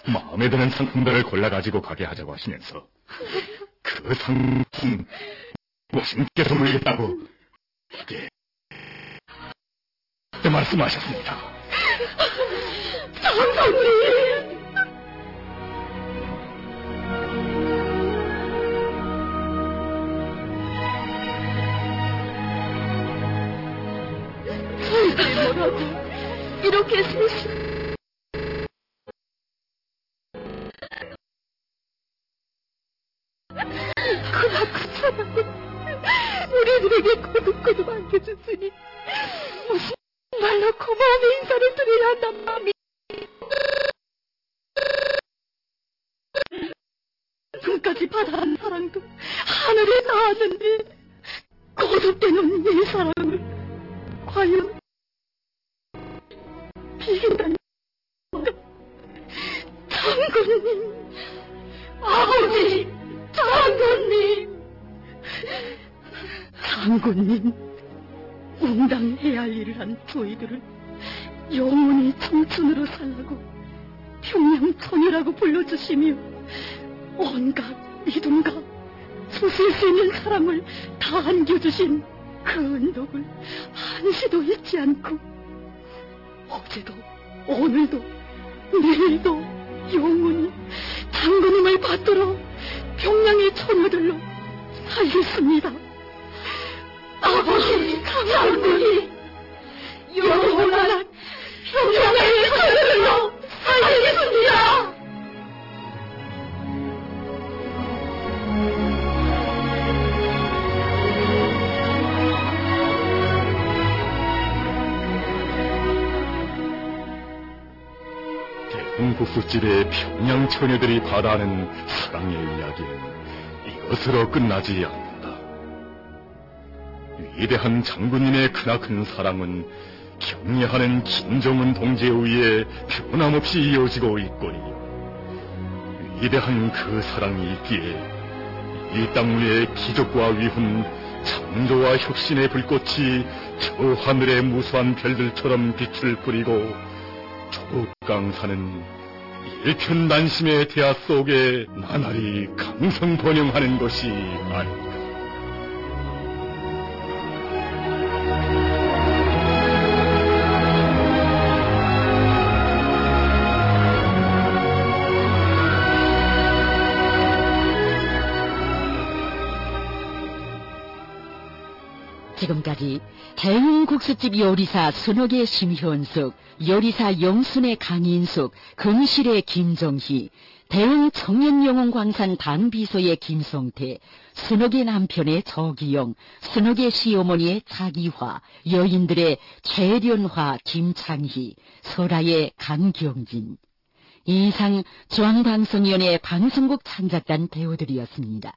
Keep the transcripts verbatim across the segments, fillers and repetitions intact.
마음에 드는 상품들을 골라가지고 가게 하자고 하시면서 그 상품 모신께서 물겠다고 그때 그때 말씀하셨습니다. 장군님! 저희들이 뭐라고 이렇게 셋이 그나큰 사랑을 우리들에게 거듭거듭 안겨줬으니 무슨 말로 고마움의 인사를 드려야 한단 마음이 눈까지 바다한 사랑도 하늘에 닿았는데 거듭되는 이 사랑을 과연 비긴다니. 장군님, 아버지, 장군님, 장군님, 응당해야 할 일을 한 저희들을 영원히 청춘으로 살라고 평양소녀라고 불러주시며 온갖 믿음과 수실 수 있는 사랑을 다 안겨주신 그 은덕을 한시도 잊지 않고 어제도 오늘도 내일도 영원히 장군님을 받들어 평양의 처녀들로 살겠습니다. 아버지, 장군님, 영원한 평양의 처녀들로 살겠습니다. 대흥국수집의 평양 처녀들이 바다하는 사랑의 이야기는 이것으로 끝나지 않는다. 위대한 장군님의 크나큰 사랑은 경애하는 김정은 동지에 의해 변함없이 이어지고 있거니 위대한 그 사랑이 있기에 이 땅 위의 기적과 위훈, 창조와 혁신의 불꽃이 저 하늘의 무수한 별들처럼 빛을 뿌리고 조국강산은 일편단심의 대하 속에 나날이 강성번영하는 것이 아닌가. 지금까지 대흥국수집 요리사 순옥의 심현숙, 요리사 영순의 강인숙, 금실의 김정희, 대흥 청년영웅광산 당비소의 김성태, 순옥의 남편의 저기영, 순옥의 시어머니의 차기화, 여인들의 최련화, 김창희, 설아의 강경진, 이상 중앙방송위원회 방송국 창작단 배우들이었습니다.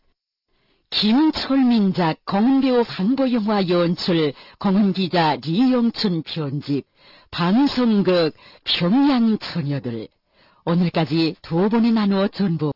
김철민작, 공은배우 황보영화 연출, 공은기자 리영춘 편집, 방송극 평양처녀들. 오늘까지 두 번에 나누어 전부